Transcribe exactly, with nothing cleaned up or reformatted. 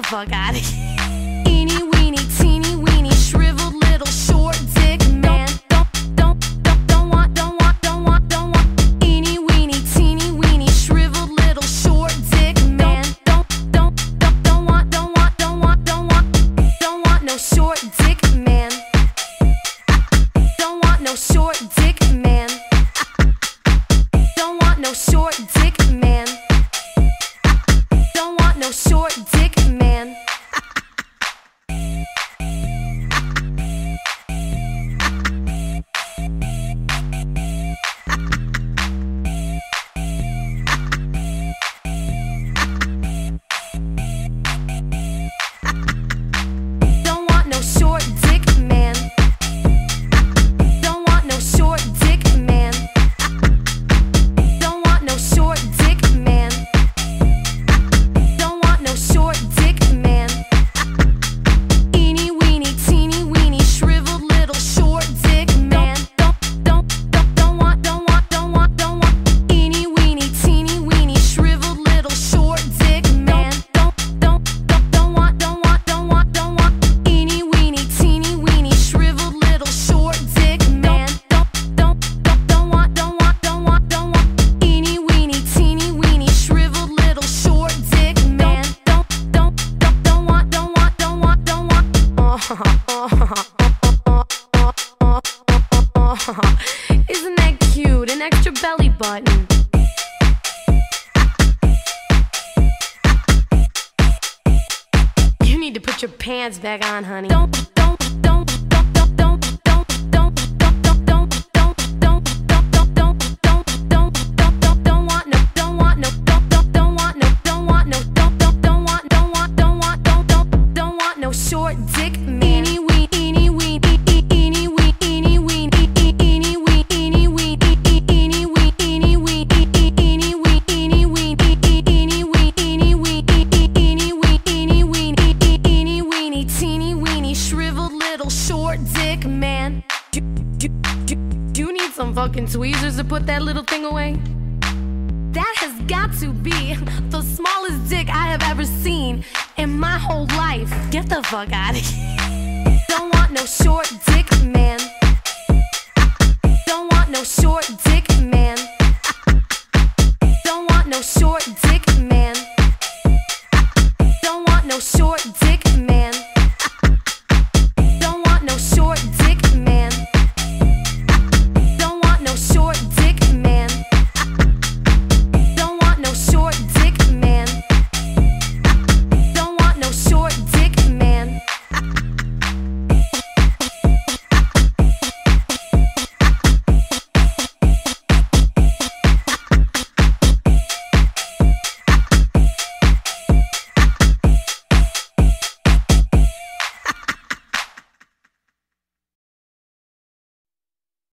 fuck out of here. Eeny weeny, teeny weeny, shriveled little short dick man. Don't, don't, don't, don't want, don't want, don't want, don't want. Eeny weeny, teeny weeny, shriveled little short dick man. Don't, don't, don't, don't want, don't want, don't want, don't want, don't want no short dick man. Don't want no short dick man. Don't want no short dick man. Don't want no short dick man. Don't want no short dick man. Don't want no short dick man. Don't want no short dick man. Don't want no short dick man. Eeny weeny, teeny weeny, shriveled little short dick man. Don't, don't, don't, don't want, don't want, don't want, don't want. Eeny weeny, teeny weeny, shriveled little short dick man. Don't, don't, don't, don't want, don't want, don't want, don't want. Eeny weeny, teeny weeny, shriveled little short dick man. Don't, don't, don't, don't want, don't want, don't want, don't want. Eeny weeny, teeny weeny, shriveled little short dick man. Don't, don't, don't, don't want, don't want, don't want, don't want. Isn't that cute? An extra belly button. You need to put your pants back on, honey. Don't, don't, don't, don't, don't, don't, don't, don't, don't, don't, don't, don't, don't, don't, don't, don't, don't, don't, don't want no, don't want no, don't, don't, don't want no, don't want no, don't, don't, don't want, don't want, don't want, don't, don't, don't want no short dick man. Eeny wee, eeny wee, eeny wee, eeny wee, eeny wee, eeny wee, eeny wee, eeny wee, eeny wee, eeny wee, eeny wee, eeny wee, eeny wee, eeny wee, eeny weeny, teeny weeny, shriveled little short dick man. Do, do, do, do you need some fucking tweezers to put that little thing away? That has got to be the smallest dick I have ever seen in my whole life. Get the fuck out of here. Don't want no short dick man. Don't want no short dick